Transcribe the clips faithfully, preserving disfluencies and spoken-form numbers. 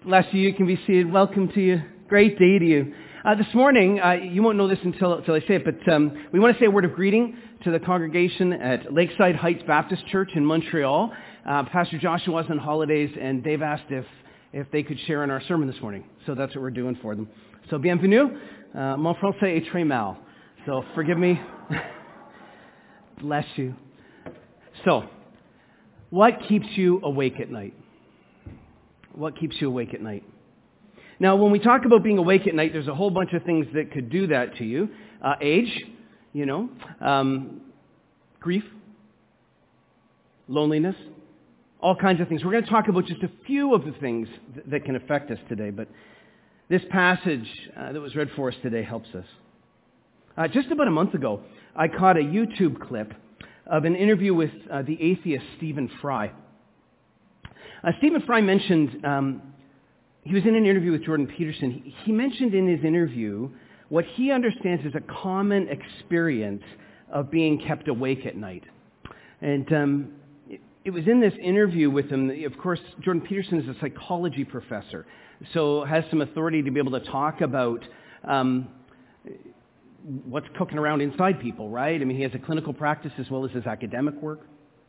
Bless you. You can be seated. Welcome to you. Great day to you. Uh, this morning, uh, you won't know this until, until I say it, but um, we want to say a word of greeting to the congregation at Lakeside Heights Baptist Church in Montreal. Uh, Pastor Joshua was on holidays, and they've asked if, if they could share in our sermon this morning. So that's what we're doing for them. So bienvenue. Uh, mon français est très mal. So forgive me. Bless you. So, what keeps you awake at night? What keeps you awake at night? Now, when we talk about being awake at night, there's a whole bunch of things that could do that to you. Uh, age, you know, um, grief, loneliness, all kinds of things. We're going to talk about just a few of the things th- that can affect us today, but this passage uh, that was read for us today helps us. Uh, just about a month ago, I caught a YouTube clip of an interview with uh, the atheist Stephen Fry. Uh, Stephen Fry mentioned, um, he was in an interview with Jordan Peterson. He, he mentioned in his interview what he understands is a common experience of being kept awake at night. And um, it, it was in this interview with him, of course, Jordan Peterson is a psychology professor, so has some authority to be able to talk about um, what's cooking around inside people, right? I mean, he has a clinical practice as well as his academic work.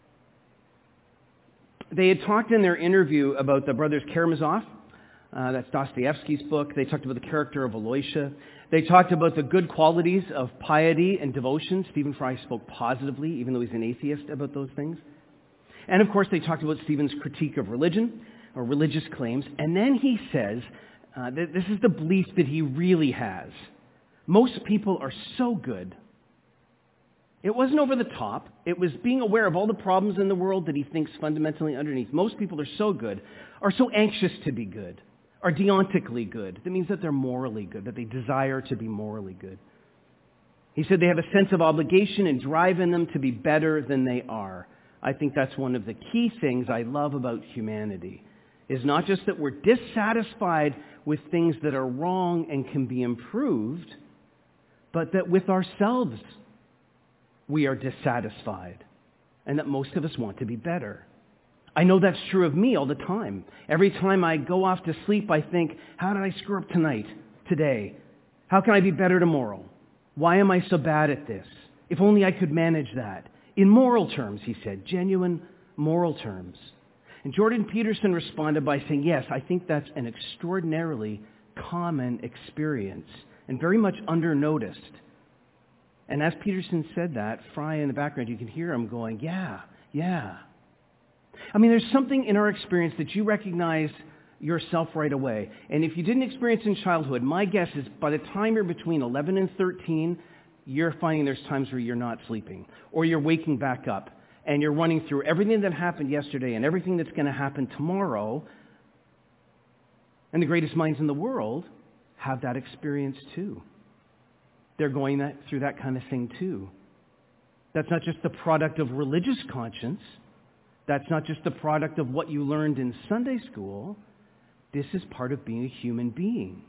They had talked in their interview about the brothers Karamazov. Uh, that's Dostoevsky's book. They talked about the character of Aloysia. They talked about the good qualities of piety and devotion. Stephen Fry spoke positively, even though he's an atheist, about those things. And of course, they talked about Stephen's critique of religion, or religious claims. And then he says, uh, that this is the belief that he really has. Most people are so good. It wasn't over the top. It was being aware of all the problems in the world that he thinks fundamentally underneath. Most people are so good, are so anxious to be good, are deontically good. That means that they're morally good, that they desire to be morally good. He said they have a sense of obligation and drive in them to be better than they are. I think that's one of the key things I love about humanity, is not just that we're dissatisfied with things that are wrong and can be improved, but that with ourselves we are dissatisfied, and that most of us want to be better. I know that's true of me all the time. Every time I go off to sleep, I think, how did I screw up tonight, today? How can I be better tomorrow? Why am I so bad at this? If only I could manage that. In moral terms, he said, genuine moral terms. And Jordan Peterson responded by saying, yes, I think that's an extraordinarily common experience and very much under-noticed. And as Peterson said that, Fry in the background, you can hear him going, yeah, yeah. I mean, there's something in our experience that you recognize yourself right away. And if you didn't experience in childhood, my guess is by the time you're between eleven and thirteen, you're finding there's times where you're not sleeping, or you're waking back up, and you're running through everything that happened yesterday and everything that's going to happen tomorrow. And the greatest minds in the world have that experience too. They're going that, through that kind of thing too. That's not just the product of religious conscience. That's not just the product of what you learned in Sunday school. This is part of being a human being.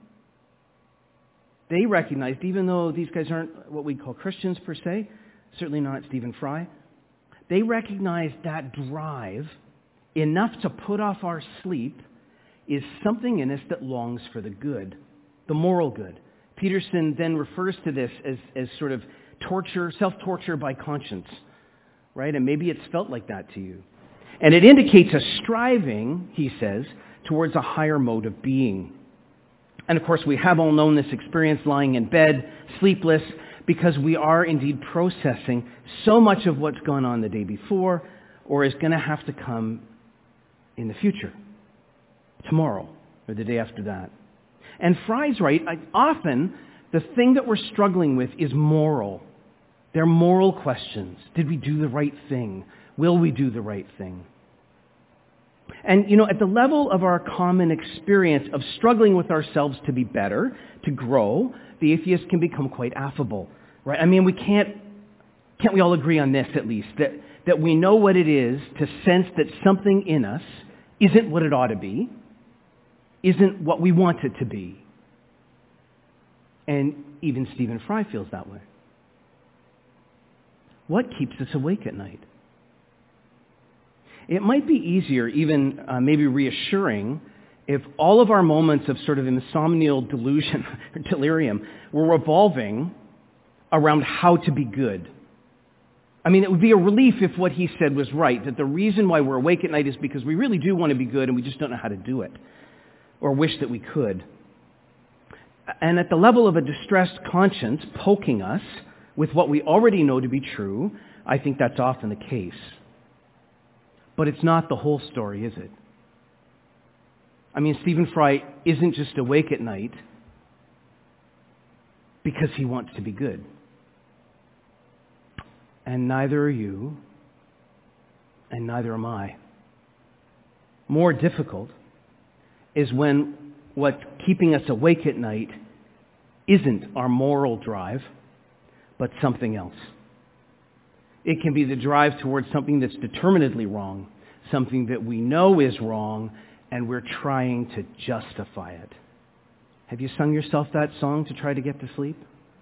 They recognized, even though these guys aren't what we call Christians per se, certainly not Stephen Fry, they recognized that drive enough to put off our sleep is something in us that longs for the good, the moral good. Peterson then refers to this as, as sort of torture, self-torture by conscience, right? And maybe it's felt like that to you. And it indicates a striving, he says, towards a higher mode of being. And of course, we have all known this experience lying in bed, sleepless, because we are indeed processing so much of what's gone on the day before or is going to have to come in the future, tomorrow or the day after that. And Fry's right. I, often, the thing that we're struggling with is moral. They're moral questions. Did we do the right thing? Will we do the right thing? And, you know, at the level of our common experience of struggling with ourselves to be better, to grow, the atheist can become quite affable, right? I mean, we can't, can't we all agree on this at least, that, that we know what it is to sense that something in us isn't what it ought to be, isn't what we want it to be. And even Stephen Fry feels that way. What keeps us awake at night? It might be easier, even uh, maybe reassuring, if all of our moments of sort of insomnial delusion or delirium were revolving around how to be good. I mean, it would be a relief if what he said was right, that the reason why we're awake at night is because we really do want to be good and we just don't know how to do it, or wish that we could. And at the level of a distressed conscience poking us with what we already know to be true, I think that's often the case. But it's not the whole story, is it? I mean, Stephen Fry isn't just awake at night because he wants to be good. And neither are you, and neither am I. More difficult is when what's keeping us awake at night isn't our moral drive, but something else. It can be the drive towards something that's determinedly wrong, something that we know is wrong, and we're trying to justify it. Have you sung yourself that song to try to get to sleep?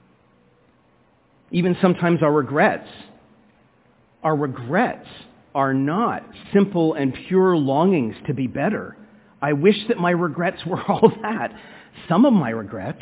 Even sometimes our regrets. Our regrets are not simple and pure longings to be better. I wish that my regrets were all that. Some of my regrets,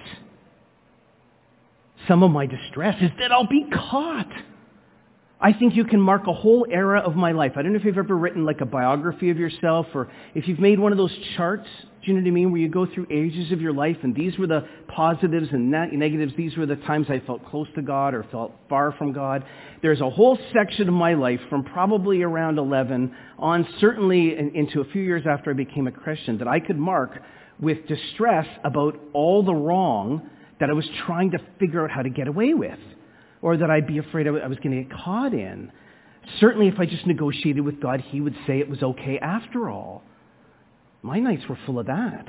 some of my distress is that I'll be caught. I think you can mark a whole era of my life. I don't know if you've ever written like a biography of yourself, or if you've made one of those charts, do you know what I mean, where you go through ages of your life, and these were the positives and negatives, these were the times I felt close to God or felt far from God. There's a whole section of my life from probably around eleven on, certainly into a few years after I became a Christian, that I could mark with distress about all the wrong that I was trying to figure out how to get away with, or that I'd be afraid I was going to get caught in. Certainly if I just negotiated with God, he would say it was okay after all. My nights were full of that.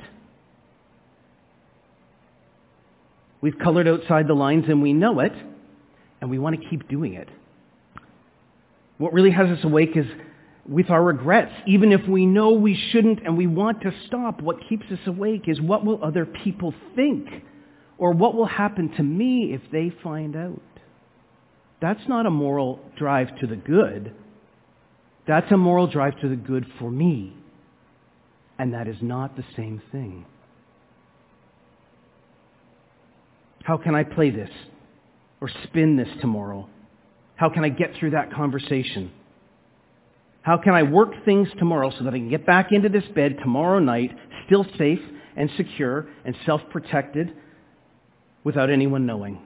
We've colored outside the lines and we know it, and we want to keep doing it. What really has us awake is with our regrets. Even if we know we shouldn't and we want to stop, what keeps us awake is what will other people think? Or what will happen to me if they find out? That's not a moral drive to the good. That's a moral drive to the good for me. And that is not the same thing. How can I play this or spin this tomorrow? How can I get through that conversation? How can I work things tomorrow so that I can get back into this bed tomorrow night, still safe and secure and self-protected without anyone knowing?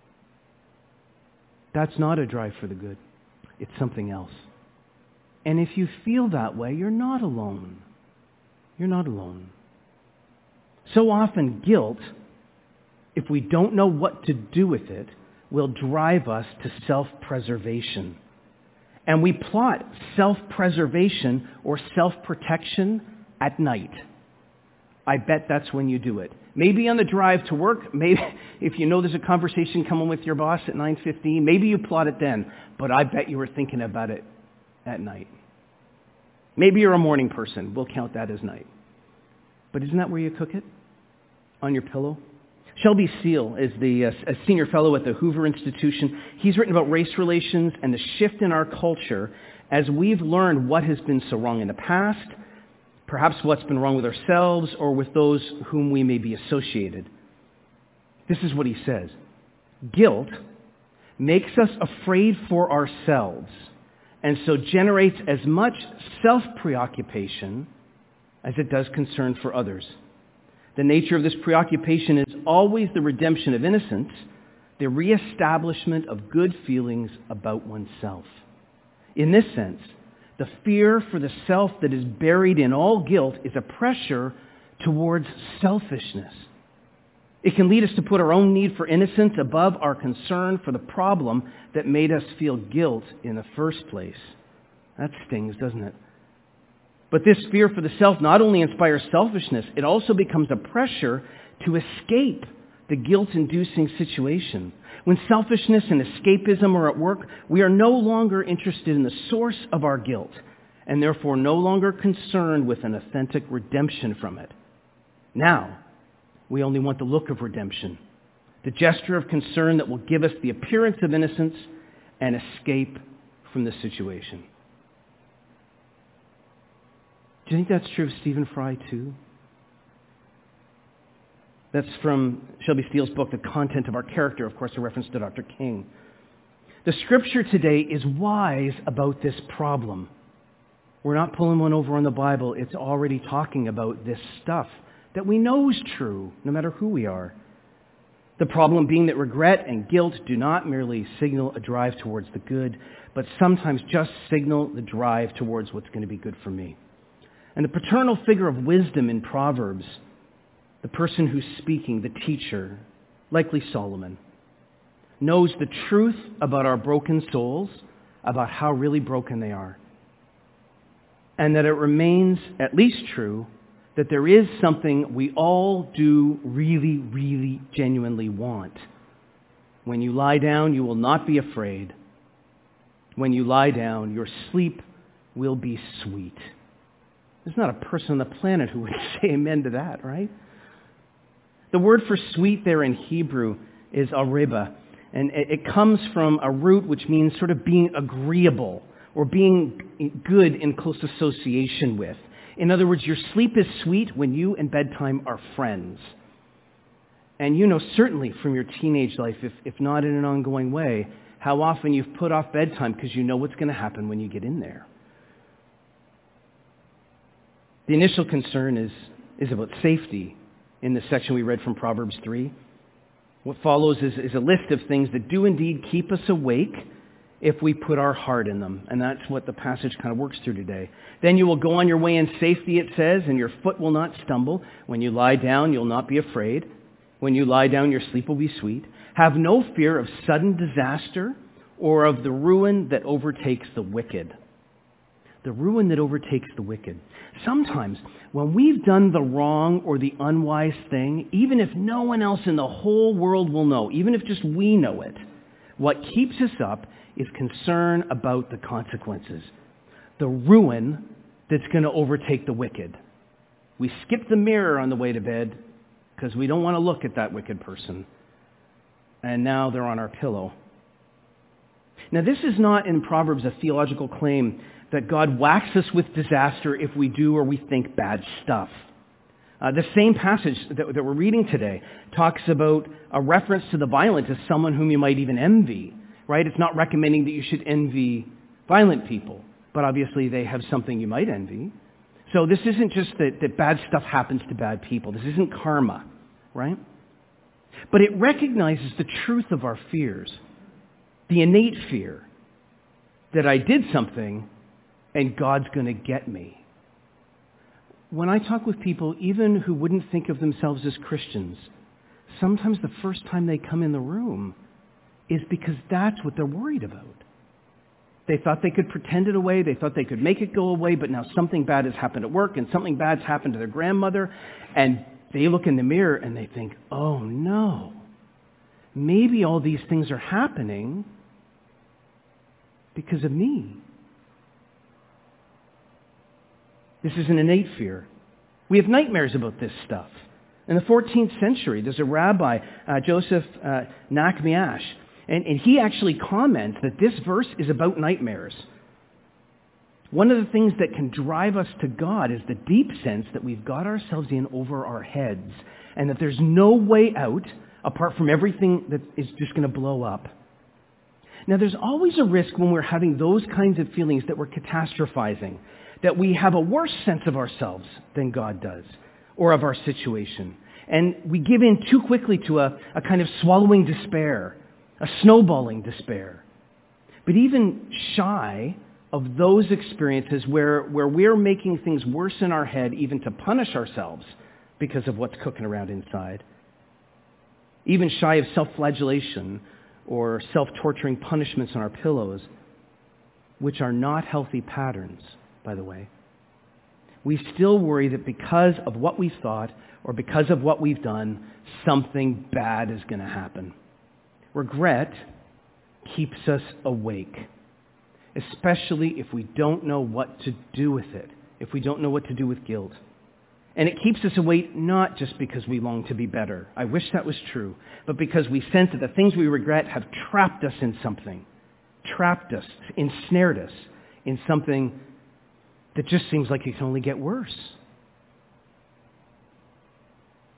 That's not a drive for the good. It's something else. And if you feel that way, you're not alone. You're not alone. So often, guilt, if we don't know what to do with it, will drive us to self-preservation. And we plot self-preservation or self-protection at night. I bet that's when you do it. Maybe on the drive to work, maybe if you know there's a conversation coming with your boss at nine fifteen, maybe you plot it then, but I bet you were thinking about it at night. Maybe you're a morning person. We'll count that as night. But isn't that where you cook it? On your pillow? Shelby Seal is the uh, a senior fellow at the Hoover Institution. He's written about race relations and the shift in our culture as we've learned what has been so wrong in the past, perhaps what's been wrong with ourselves or with those whom we may be associated. This is what he says. Guilt makes us afraid for ourselves and so generates as much self-preoccupation as it does concern for others. The nature of this preoccupation is always the redemption of innocence, the reestablishment of good feelings about oneself. In this sense, the fear for the self that is buried in all guilt is a pressure towards selfishness. It can lead us to put our own need for innocence above our concern for the problem that made us feel guilt in the first place. That stings, doesn't it? But this fear for the self not only inspires selfishness, it also becomes a pressure to escape the guilt-inducing situation. When selfishness and escapism are at work, we are no longer interested in the source of our guilt, and therefore no longer concerned with an authentic redemption from it. Now, we only want the look of redemption, the gesture of concern that will give us the appearance of innocence and escape from the situation. Do you think that's true of Stephen Fry too? That's from Shelby Steele's book, The Content of Our Character, of course, a reference to Doctor King. The Scripture today is wise about this problem. We're not pulling one over on the Bible. It's already talking about this stuff that we know is true, no matter who we are. The problem being that regret and guilt do not merely signal a drive towards the good, but sometimes just signal the drive towards what's going to be good for me. And the paternal figure of wisdom in Proverbs, the person who's speaking, the teacher, likely Solomon, knows the truth about our broken souls, about how really broken they are. And that it remains at least true that there is something we all do really, really genuinely want. When you lie down, you will not be afraid. When you lie down, your sleep will be sweet. There's not a person on the planet who would say amen to that, right? The word for sweet there in Hebrew is areba, and it comes from a root which means sort of being agreeable or being good in close association with. In other words, your sleep is sweet when you and bedtime are friends. And you know certainly from your teenage life, if, if not in an ongoing way, how often you've put off bedtime because you know what's going to happen when you get in there. The initial concern is, is about safety in the section we read from Proverbs three. What follows is, is a list of things that do indeed keep us awake if we put our heart in them. And that's what the passage kind of works through today. Then you will go on your way in safety, it says, and your foot will not stumble. When you lie down, you'll not be afraid. When you lie down, your sleep will be sweet. Have no fear of sudden disaster or of the ruin that overtakes the wicked. The ruin that overtakes the wicked. Sometimes, when we've done the wrong or the unwise thing, even if no one else in the whole world will know, even if just we know it, what keeps us up is concern about the consequences. The ruin that's going to overtake the wicked. We skip the mirror on the way to bed because we don't want to look at that wicked person. And now they're on our pillow. Now, this is not in Proverbs a theological claim that God whacks us with disaster if we do or we think bad stuff. Uh, the same passage that, that we're reading today talks about a reference to the violent as someone whom you might even envy, right? It's not recommending that you should envy violent people, but obviously they have something you might envy. So this isn't just that, that bad stuff happens to bad people. This isn't karma, right? But it recognizes the truth of our fears, the innate fear that I did something and God's going to get me. When I talk with people, even who wouldn't think of themselves as Christians, sometimes the first time they come in the room is because that's what they're worried about. They thought they could pretend it away. They thought they could make it go away, but now something bad has happened at work and something bad's happened to their grandmother, and they look in the mirror and they think, oh no, maybe all these things are happening because of me. This is an innate fear. We have nightmares about this stuff. In the fourteenth century, there's a rabbi, uh, Joseph uh, Nachmiash, and, and he actually comments that this verse is about nightmares. One of the things that can drive us to God is the deep sense that we've got ourselves in over our heads and that there's no way out apart from everything that is just going to blow up. Now, there's always a risk when we're having those kinds of feelings that we're catastrophizing, that we have a worse sense of ourselves than God does, or of our situation. And we give in too quickly to a, a kind of swallowing despair, a snowballing despair. But even shy of those experiences where, where we're making things worse in our head, even to punish ourselves because of what's cooking around inside, even shy of self-flagellation or self-torturing punishments on our pillows, which are not healthy patterns, by the way, we still worry that because of what we thought or because of what we've done, something bad is going to happen. Regret keeps us awake, especially if we don't know what to do with it, if we don't know what to do with guilt. And it keeps us awake not just because we long to be better. I wish that was true. But because we sense that the things we regret have trapped us in something, trapped us, ensnared us in something that just seems like it can only get worse.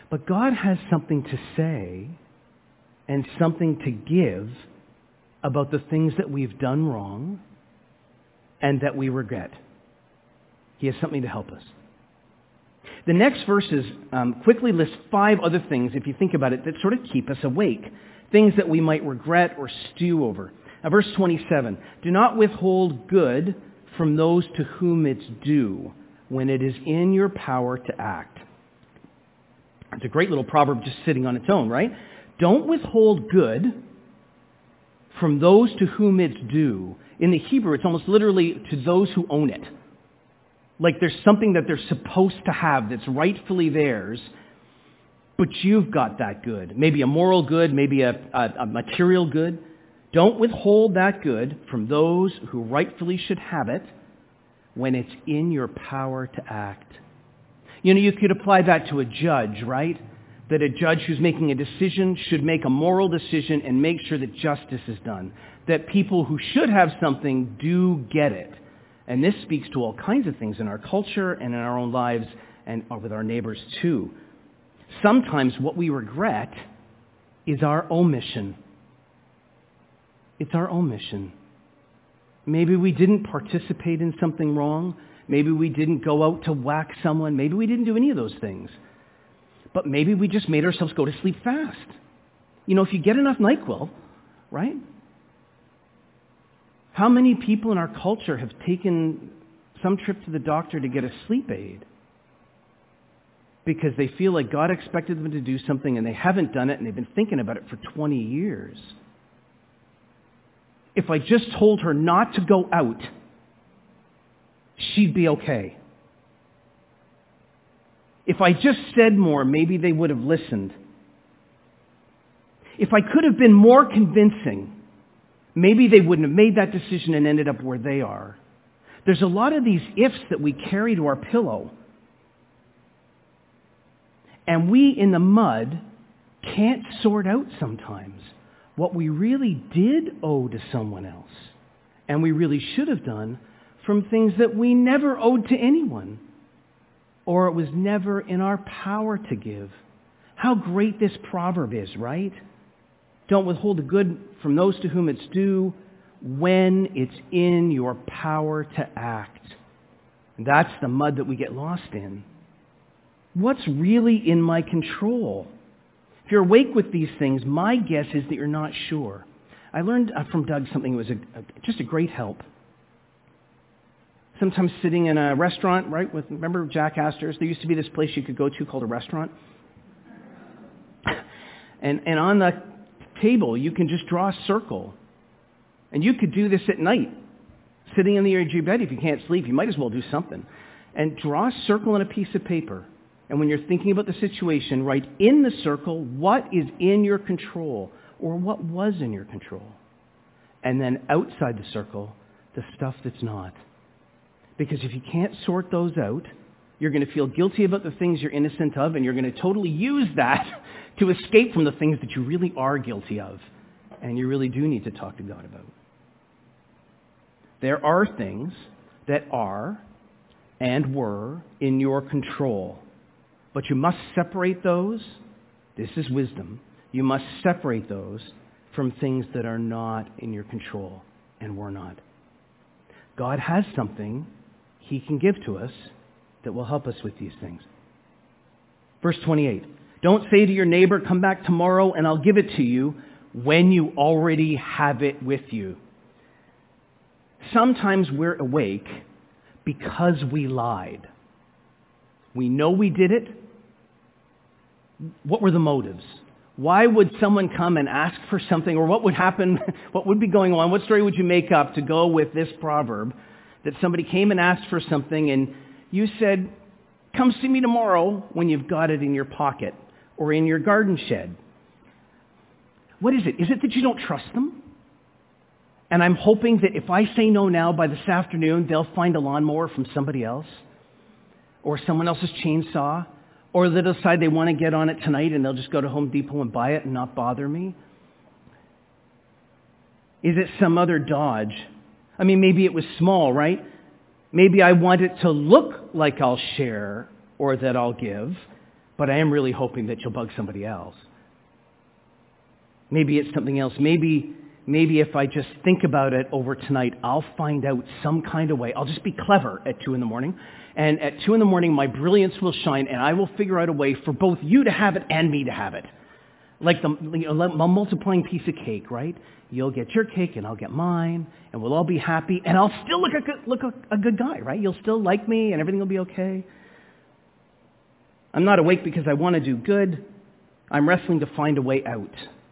But God has something to say and something to give about the things that we've done wrong and that we regret. He has something to help us. The next verses um, quickly list five other things, if you think about it, that sort of keep us awake. Things that we might regret or stew over. Now, verse twenty-seven, do not withhold good from those to whom it's due when it is in your power to act. It's a great little proverb just sitting on its own, right? Don't withhold good from those to whom it's due. In the Hebrew, it's almost literally to those who own it. Like there's something that they're supposed to have that's rightfully theirs, but you've got that good. Maybe a moral good, maybe a, a, a material good. Don't withhold that good from those who rightfully should have it when it's in your power to act. You know, you could apply that to a judge, right? That a judge who's making a decision should make a moral decision and make sure that justice is done. That people who should have something do get it. And this speaks to all kinds of things in our culture and in our own lives and with our neighbors too. Sometimes what we regret is our omission. It's our omission. Maybe we didn't participate in something wrong. Maybe we didn't go out to whack someone. Maybe we didn't do any of those things. But maybe we just made ourselves go to sleep fast. You know, if you get enough NyQuil, right? How many people in our culture have taken some trip to the doctor to get a sleep aid because they feel like God expected them to do something and they haven't done it and they've been thinking about it for twenty years? If I just told her not to go out, she'd be okay. If I just said more, maybe they would have listened. If I could have been more convincing, maybe they wouldn't have made that decision and ended up where they are. There's a lot of these ifs that we carry to our pillow. And we, in the mud, can't sort out sometimes what we really did owe to someone else and we really should have done from things that we never owed to anyone or it was never in our power to give. How great this proverb is, right? Don't withhold the good from those to whom it's due when it's in your power to act. And that's the mud that we get lost in. What's really in my control? If you're awake with these things, my guess is that you're not sure. I learned from Doug something that was a, a, just a great help. Sometimes sitting in a restaurant, right, with, remember Jack Astor's? There used to be this place you could go to called a restaurant. And, and on the table, you can just draw a circle. And you could do this at night. Sitting on the edge of your bed, if you can't sleep, you might as well do something. And draw a circle on a piece of paper. And when you're thinking about the situation, write in the circle what is in your control or what was in your control. And then outside the circle, the stuff that's not. Because if you can't sort those out, you're going to feel guilty about the things you're innocent of, and you're going to totally use that to escape from the things that you really are guilty of, and you really do need to talk to God about. There are things that are and were in your control, but you must separate those. This is wisdom. You must separate those from things that are not in your control and were not. God has something He can give to us that will help us with these things. Verse twenty-eight, don't say to your neighbor, come back tomorrow and I'll give it to you, when you already have it with you. Sometimes we're awake because we lied. We know we did it. What were the motives? Why would someone come and ask for something, or what would happen, what would be going on? What story would you make up to go with this proverb that somebody came and asked for something and you said, come see me tomorrow when you've got it in your pocket or in your garden shed? What is it? Is it that you don't trust them? And I'm hoping that if I say no now, by this afternoon, they'll find a lawnmower from somebody else or someone else's chainsaw, or they'll decide they want to get on it tonight and they'll just go to Home Depot and buy it and not bother me? Is it some other dodge? I mean, maybe it was small, right? Maybe I want it to look like I'll share or that I'll give, but I am really hoping that you'll bug somebody else. Maybe it's something else. Maybe, maybe if I just think about it over tonight, I'll find out some kind of way. I'll just be clever at two in the morning. And at two in the morning, my brilliance will shine, and I will figure out a way for both you to have it and me to have it. Like the you know, a multiplying piece of cake, right? You'll get your cake, and I'll get mine, and we'll all be happy, and I'll still look a good, look a, a good guy, right? You'll still like me, and everything will be okay. I'm not awake because I want to do good. I'm wrestling to find a way out,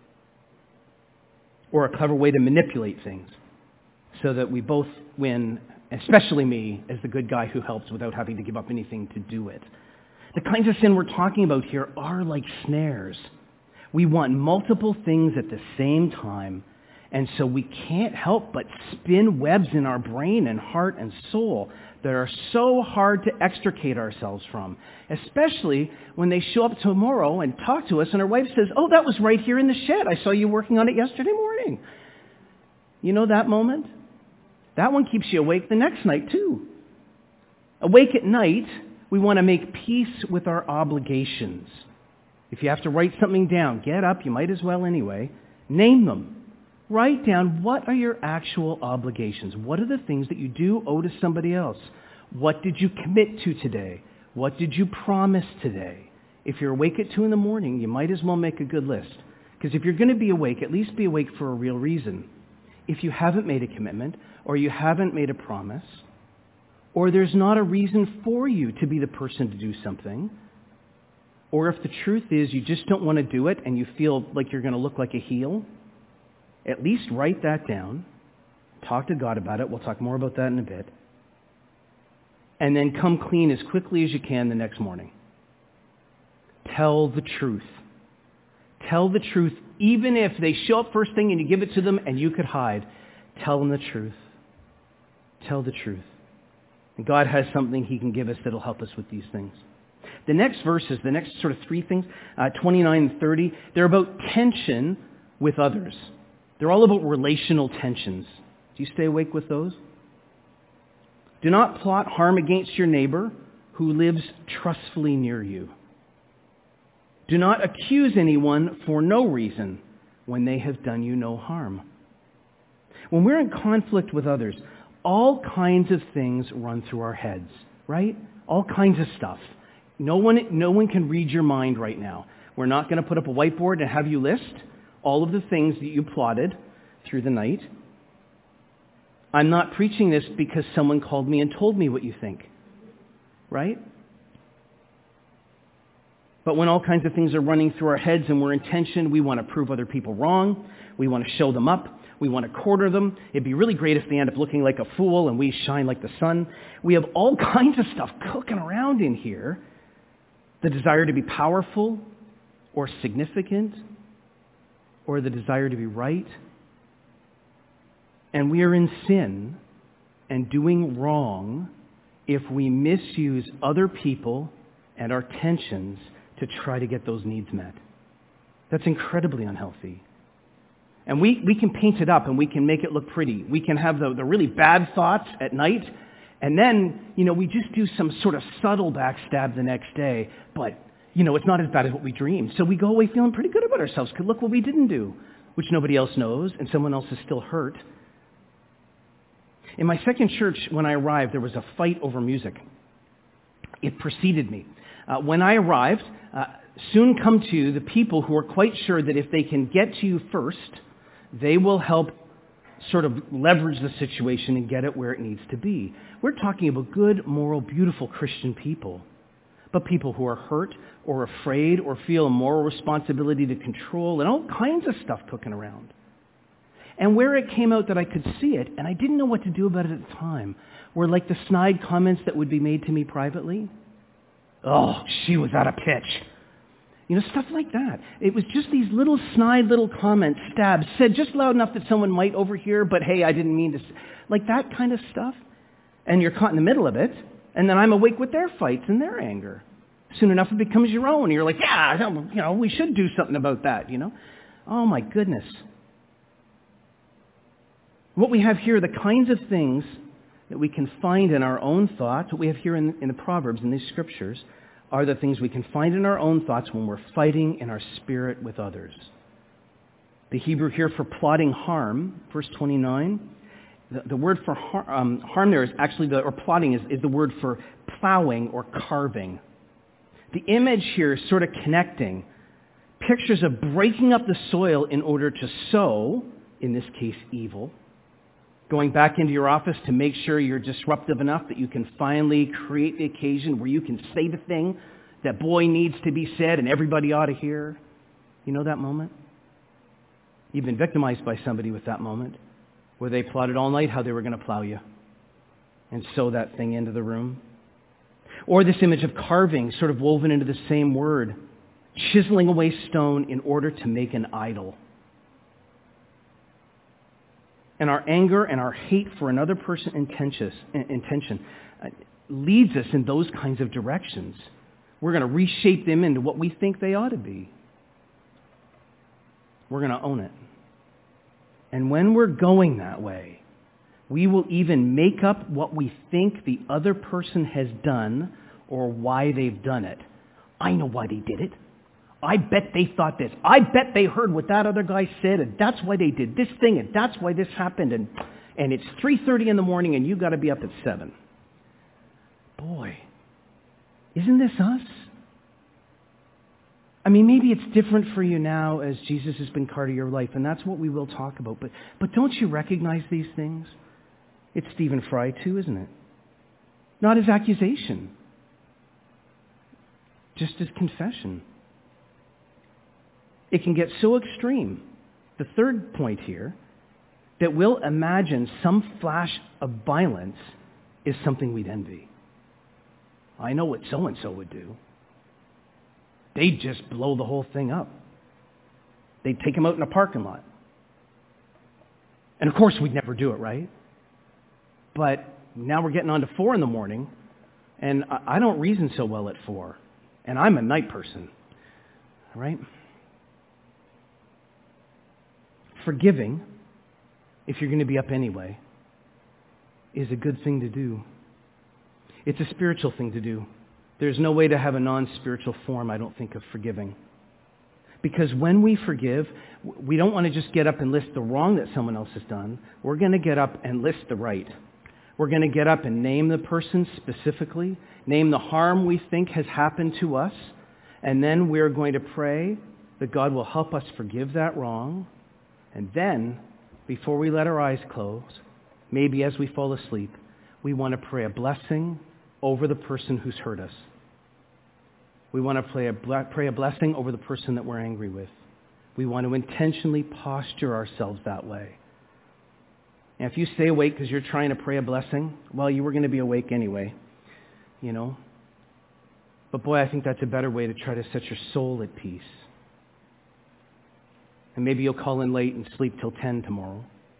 or a clever way to manipulate things so that we both win, especially me as the good guy who helps without having to give up anything to do it. The kinds of sin we're talking about here are like snares. We want multiple things at the same time, and so we can't help but spin webs in our brain and heart and soul that are so hard to extricate ourselves from, especially when they show up tomorrow and talk to us and our wife says, oh, that was right here in the shed. I saw you working on it yesterday morning. You know that moment? That one keeps you awake the next night too. Awake at night, we want to make peace with our obligations. If you have to write something down, get up, you might as well anyway. Name them. Write down what are your actual obligations. What are the things that you do owe to somebody else? What did you commit to today? What did you promise today? If you're awake at two in the morning, you might as well make a good list. Because if you're going to be awake, at least be awake for a real reason. If you haven't made a commitment, or you haven't made a promise, or there's not a reason for you to be the person to do something, or if the truth is you just don't want to do it and you feel like you're going to look like a heel, at least write that down. Talk to God about it. We'll talk more about that in a bit. And then come clean as quickly as you can the next morning. Tell the truth. Tell the truth, even if they show up first thing and you give it to them and you could hide. Tell them the truth. Tell the truth. And God has something he can give us that will help us with these things. The next verses, the next sort of three things, uh, twenty-nine and thirty, they're about tension with others. They're all about relational tensions. Do you stay awake with those? Do not plot harm against your neighbor who lives trustfully near you. Do not accuse anyone for no reason when they have done you no harm. When we're in conflict with others, all kinds of things run through our heads, right? All kinds of stuff. No one, no one can read your mind right now. We're not going to put up a whiteboard and have you list all of the things that you plotted through the night. I'm not preaching this because someone called me and told me what you think, right? But when all kinds of things are running through our heads and we're in tension, we want to prove other people wrong. We want to show them up. We want to corner them. It'd be really great if they end up looking like a fool and we shine like the sun. We have all kinds of stuff cooking around in here. The desire to be powerful or significant, or the desire to be right. And we are in sin and doing wrong if we misuse other people and our tensions to try to get those needs met. That's incredibly unhealthy. And we, we can paint it up and we can make it look pretty. We can have the, the really bad thoughts at night, and then, you know, we just do some sort of subtle backstab the next day, but, you know, it's not as bad as what we dreamed. So we go away feeling pretty good about ourselves, because look what we didn't do, which nobody else knows, and someone else is still hurt. In my second church, when I arrived, there was a fight over music. It preceded me. Uh, when I arrived, uh, soon come to the people who are quite sure that if they can get to you first, they will help sort of leverage the situation and get it where it needs to be. We're talking about good, moral, beautiful Christian people, but people who are hurt or afraid or feel a moral responsibility to control and all kinds of stuff cooking around. And where it came out that I could see it, and I didn't know what to do about it at the time, were like the snide comments that would be made to me privately. Oh, she was out of pitch. You know, stuff like that. It was just these little snide little comments, stabs, said just loud enough that someone might overhear, but hey, I didn't mean to. Like that kind of stuff. And you're caught in the middle of it, and then I'm awake with their fights and their anger. Soon enough it becomes your own. You're like, yeah, you know, we should do something about that, you know. Oh my goodness. What we have here are the kinds of things that we can find in our own thoughts, what we have here in, in the Proverbs, in these scriptures, are the things we can find in our own thoughts when we're fighting in our spirit with others. The Hebrew here for plotting harm, verse twenty-nine, the, the word for har, um, harm there is actually, the, or plotting is, is the word for plowing or carving. The image here is sort of connecting pictures of breaking up the soil in order to sow, in this case, evil. Going back into your office to make sure you're disruptive enough that you can finally create the occasion where you can say the thing that boy needs to be said and everybody ought to hear. You know that moment? You've been victimized by somebody with that moment where they plotted all night how they were going to plow you and sow that thing into the room. Or this image of carving, sort of woven into the same word, chiseling away stone in order to make an idol. And our anger and our hate for another person intention uh, leads us in those kinds of directions. We're going to reshape them into what we think they ought to be. We're going to own it. And when we're going that way, we will even make up what we think the other person has done or why they've done it. I know why they did it. I bet they thought this. I bet they heard what that other guy said, and that's why they did this thing, and that's why this happened, and, and it's three thirty in the morning, and you've got to be up at seven. Boy, isn't this us? I mean, maybe it's different for you now as Jesus has been part of your life, and that's what we will talk about, but, but don't you recognize these things? It's Stephen Fry too, isn't it? Not his accusation, just his confession. It can get so extreme, the third point here, that we'll imagine some flash of violence is something we'd envy. I know what so-and-so would do. They'd just blow the whole thing up. They'd take him out in a parking lot. And of course we'd never do it, right? But now we're getting on to four in the morning, and I don't reason so well at four. And I'm a night person, all right? Forgiving, if you're going to be up anyway, is a good thing to do. It's a spiritual thing to do. There's no way to have a non-spiritual form, I don't think, of forgiving. Because when we forgive, we don't want to just get up and list the wrong that someone else has done. We're going to get up and list the right. We're going to get up and name the person specifically, name the harm we think has happened to us, and then we're going to pray that God will help us forgive that wrong. And then, before we let our eyes close, maybe as we fall asleep, we want to pray a blessing over the person who's hurt us. We want to pray a, pray a blessing over the person that we're angry with. We want to intentionally posture ourselves that way. And if you stay awake because you're trying to pray a blessing, well, you were going to be awake anyway, you know. But boy, I think that's a better way to try to set your soul at peace. And maybe you'll call in late and sleep till ten tomorrow.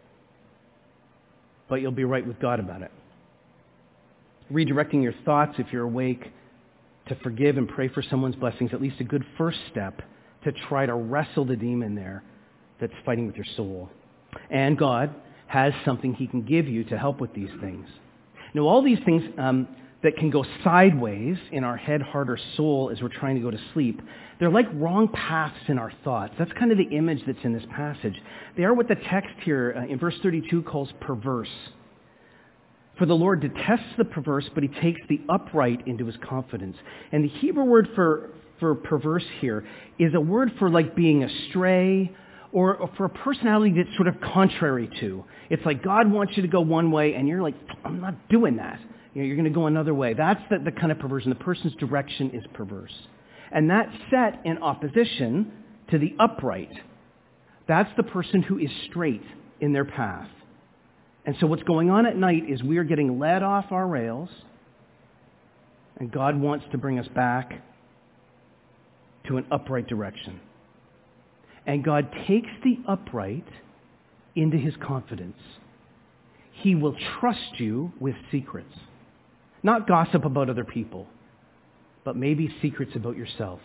But you'll be right with God about it. Redirecting your thoughts, if you're awake, to forgive and pray for someone's blessings, at least a good first step to try to wrestle the demon there that's fighting with your soul. And God has something He can give you to help with these things. Now, all these things um, that can go sideways in our head, heart, or soul as we're trying to go to sleep, they're like wrong paths in our thoughts. That's kind of the image that's in this passage. They are what the text here uh, in verse thirty-two calls perverse. For the Lord detests the perverse, but He takes the upright into His confidence. And the Hebrew word for, for perverse here is a word for like being astray, or, or for a personality that's sort of contrary to. It's like God wants you to go one way, and you're like, I'm not doing that. You know, you're going to go another way. That's the, the kind of perversion. The person's direction is perverse. And that's set in opposition to the upright. That's the person who is straight in their path. And so what's going on at night is we are getting led off our rails, and God wants to bring us back to an upright direction. And God takes the upright into His confidence. He will trust you with secrets. Not gossip about other people, but maybe secrets about yourself.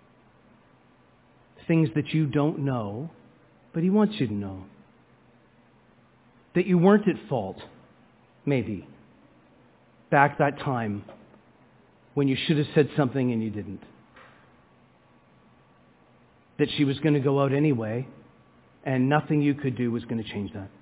Things that you don't know, but He wants you to know. That you weren't at fault, maybe, back that time when you should have said something and you didn't. That she was going to go out anyway, and nothing you could do was going to change that.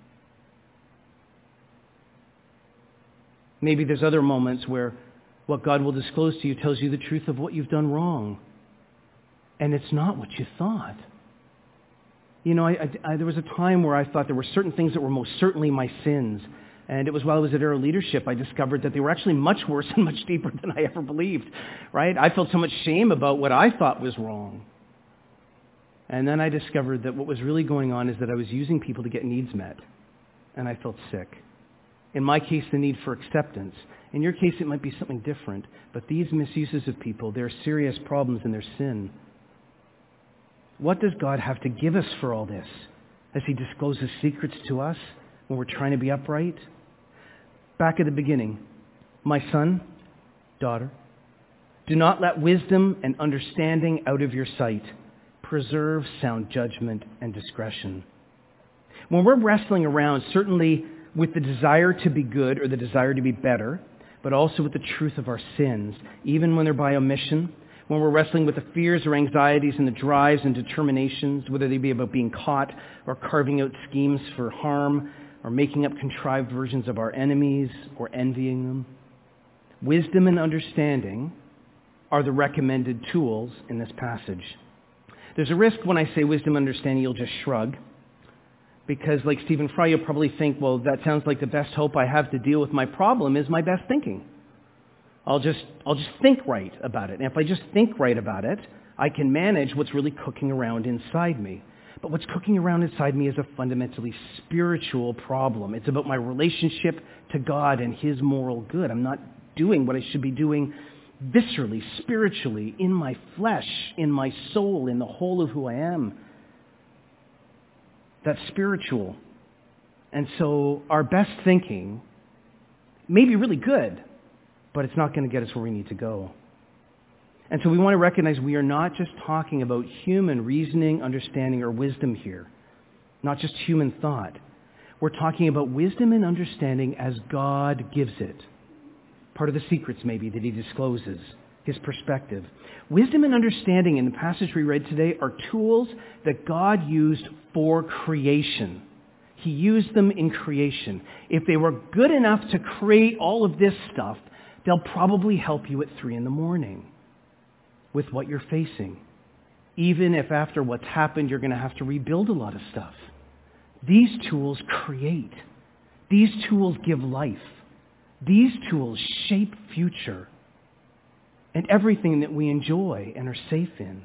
Maybe there's other moments where what God will disclose to you tells you the truth of what you've done wrong. And it's not what you thought. You know, I, I, I, there was a time where I thought there were certain things that were most certainly my sins. And it was while I was at Arrow Leadership, I discovered that they were actually much worse and much deeper than I ever believed. Right? I felt so much shame about what I thought was wrong. And then I discovered that what was really going on is that I was using people to get needs met. And I felt sick. In my case, the need for acceptance. In your case, it might be something different. But these misuses of people, they're serious problems in their sin. What does God have to give us for all this as he discloses secrets to us when we're trying to be upright? Back at the beginning, my son, daughter, do not let wisdom and understanding out of your sight. Preserve sound judgment and discretion. When we're wrestling around, certainly with the desire to be good or the desire to be better, but also with the truth of our sins, even when they're by omission, when we're wrestling with the fears or anxieties and the drives and determinations, whether they be about being caught or carving out schemes for harm or making up contrived versions of our enemies or envying them, wisdom and understanding are the recommended tools in this passage. There's a risk when I say wisdom and understanding, you'll just shrug. Because like Stephen Fry, you'll probably think, well, that sounds like the best hope I have to deal with my problem is my best thinking. I'll just, I'll just think right about it. And if I just think right about it, I can manage what's really cooking around inside me. But what's cooking around inside me is a fundamentally spiritual problem. It's about my relationship to God and his moral good. I'm not doing what I should be doing viscerally, spiritually, in my flesh, in my soul, in the whole of who I am. That's spiritual. And so our best thinking may be really good, but it's not going to get us where we need to go. And so we want to recognize we are not just talking about human reasoning, understanding, or wisdom here. Not just human thought. We're talking about wisdom and understanding as God gives it. Part of the secrets, maybe, that he discloses, his perspective. Wisdom and understanding in the passage we read today are tools that God used for creation. He used them in creation. If they were good enough to create all of this stuff, they'll probably help you at three in the morning with what you're facing. Even if after what's happened, you're going to have to rebuild a lot of stuff. These tools create. These tools give life. These tools shape future and everything that we enjoy and are safe in.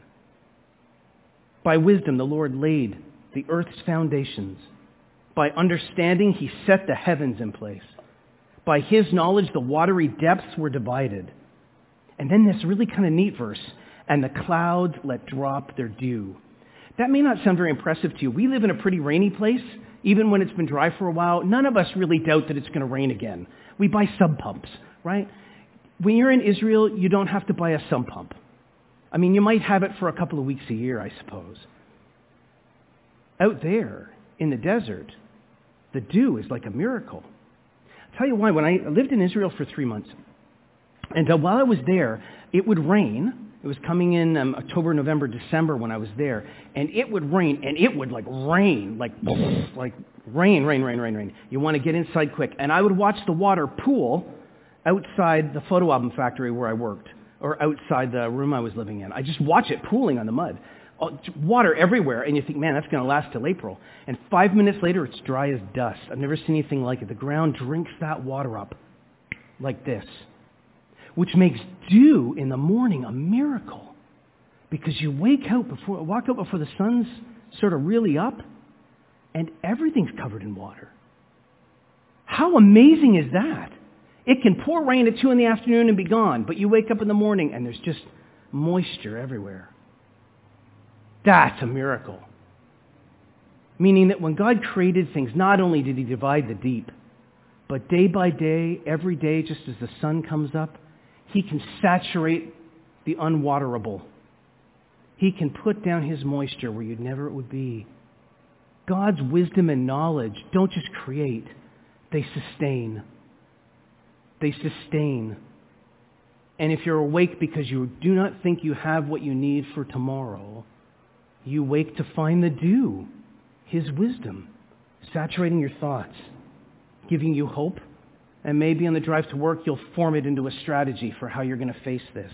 By wisdom, the Lord laid the earth's foundations. By understanding, he set the heavens in place. By his knowledge, the watery depths were divided. And then this really kind of neat verse, and the clouds let drop their dew. That may not sound very impressive to you. We live in a pretty rainy place. Even when it's been dry for a while, none of us really doubt that it's going to rain again. We buy sump pumps, right? When you're in Israel, you don't have to buy a sump pump. I mean, you might have it for a couple of weeks a year, I suppose. Out there in the desert, the dew is like a miracle. I'll tell you why. When I lived in Israel for three months, and uh, while I was there, it would rain. It was coming in um, October, November, December when I was there, and it would rain, and it would like rain, like like rain, rain, rain, rain, rain. You want to get inside quick. And I would watch the water pool outside the photo album factory where I worked, or outside the room I was living in. I just watch it pooling on the mud. Water everywhere, and you think, man, that's going to last till April. And five minutes later, it's dry as dust. I've never seen anything like it. The ground drinks that water up like this, which makes dew in the morning a miracle, because you wake out before, walk out before the sun's sort of really up, and everything's covered in water. How amazing is that? It can pour rain at two in the afternoon and be gone, but you wake up in the morning and there's just moisture everywhere. That's a miracle. Meaning that when God created things, not only did he divide the deep, but day by day, every day, just as the sun comes up, he can saturate the unwaterable. He can put down his moisture where you'd never it would be. God's wisdom and knowledge don't just create, they sustain. They sustain. And if you're awake because you do not think you have what you need for tomorrow, you wake to find the dew, his wisdom, saturating your thoughts, giving you hope. And maybe on the drive to work, you'll form it into a strategy for how you're going to face this.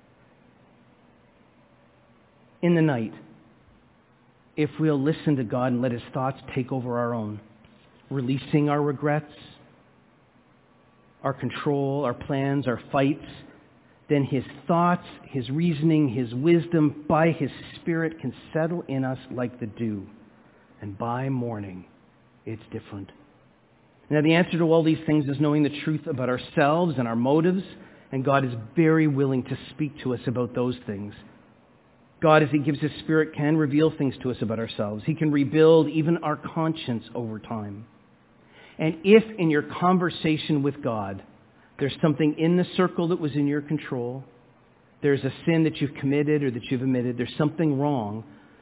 In the night, if we'll listen to God and let his thoughts take over our own, releasing our regrets, our control, our plans, our fights, then his thoughts, his reasoning, his wisdom, by his Spirit can settle in us like the dew. And by morning, it's different. Now, the answer to all these things is knowing the truth about ourselves and our motives, and God is very willing to speak to us about those things. God, as he gives his Spirit, can reveal things to us about ourselves. He can rebuild even our conscience over time. And if in your conversation with God, there's something in the circle that was in your control, there's a sin that you've committed or that you've omitted, there's something wrong,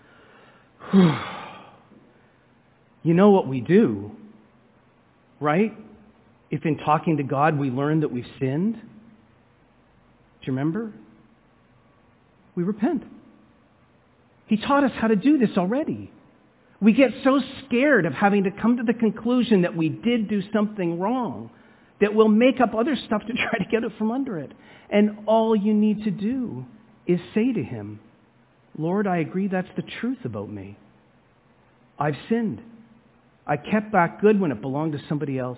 you know what we do, right? If in talking to God we learn that we've sinned, do you remember? We repent. He taught us how to do this already. We get so scared of having to come to the conclusion that we did do something wrong that we'll make up other stuff to try to get it from under it. And all you need to do is say to him, Lord, I agree that's the truth about me. I've sinned. I kept back good when it belonged to somebody else.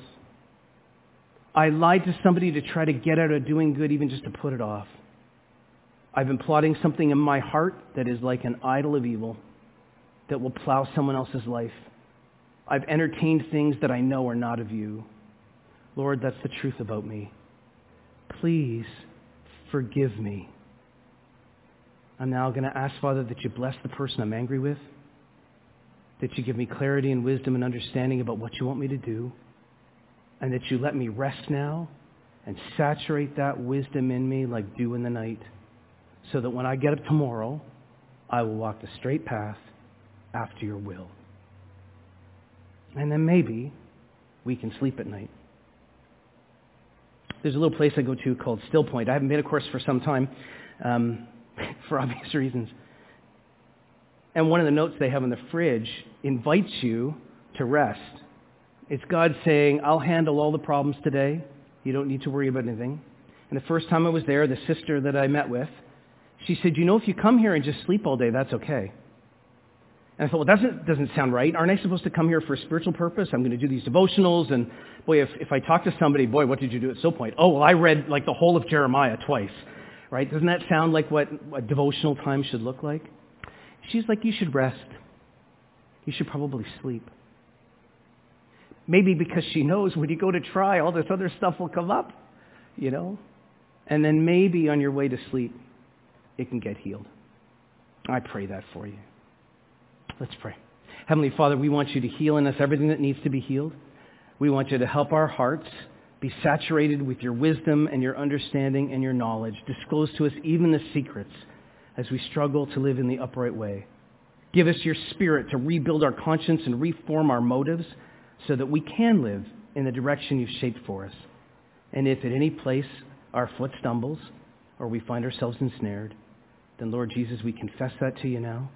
I lied to somebody to try to get out of doing good, even just to put it off. I've been plotting something in my heart that is like an idol of evil that will plow someone else's life. I've entertained things that I know are not of you. Lord, that's the truth about me. Please forgive me. I'm now going to ask, Father, that you bless the person I'm angry with, that you give me clarity and wisdom and understanding about what you want me to do, and that you let me rest now and saturate that wisdom in me like dew in the night, so that when I get up tomorrow, I will walk the straight path after your will. And then maybe we can sleep at night. There's a little place I go to called Still Point. I haven't been, of course, for some time, um, for obvious reasons. And one of the notes they have in the fridge invites you to rest. It's God saying, I'll handle all the problems today. You don't need to worry about anything. And the first time I was there, the sister that I met with, she said, you know, if you come here and just sleep all day, that's okay. And I thought, well, that doesn't, doesn't sound right. Aren't I supposed to come here for a spiritual purpose? I'm going to do these devotionals. And boy, if, if I talk to somebody, boy, what did you do at Still Point? Oh, well, I read like the whole of Jeremiah twice. Right? Doesn't that sound like what a devotional time should look like? She's like, you should rest. You should probably sleep. Maybe because she knows when you go to try, all this other stuff will come up, you know? And then maybe on your way to sleep, it can get healed. I pray that for you. Let's pray. Heavenly Father, we want you to heal in us everything that needs to be healed. We want you to help our hearts be saturated with your wisdom and your understanding and your knowledge. Disclose to us even the secrets as we struggle to live in the upright way. Give us your Spirit to rebuild our conscience and reform our motives so that we can live in the direction you've shaped for us. And if at any place our foot stumbles or we find ourselves ensnared, then Lord Jesus, we confess that to you now.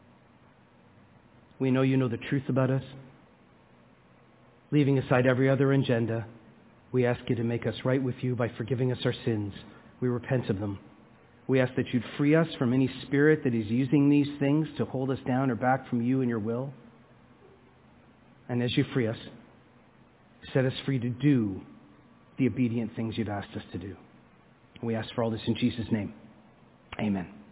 We know you know the truth about us. Leaving aside every other agenda, we ask you to make us right with you by forgiving us our sins. We repent of them. We ask that you'd free us from any spirit that is using these things to hold us down or back from you and your will. And as you free us, set us free to do the obedient things you've asked us to do. We ask for all this in Jesus' name. Amen.